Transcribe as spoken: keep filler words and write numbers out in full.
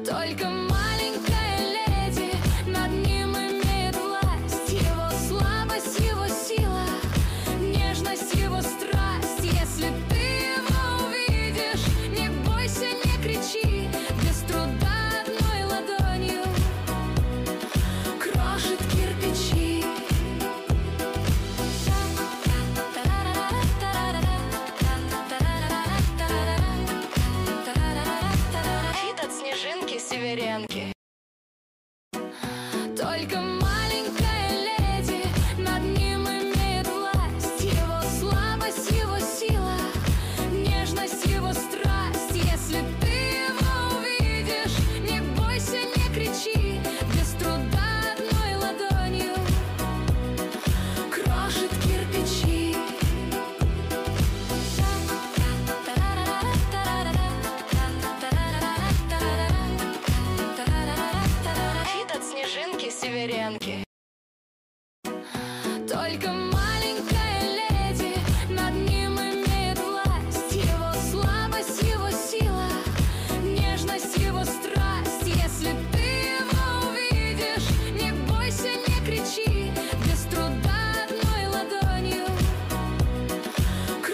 Только маленькая леди над ним имеет власть. Его слабость, его сила, нежность, его страсть. Если ты его увидишь, не бойся, не кричи. Без труда одной ладонью крошит кирпичи. Хит от Снежинки Северянки.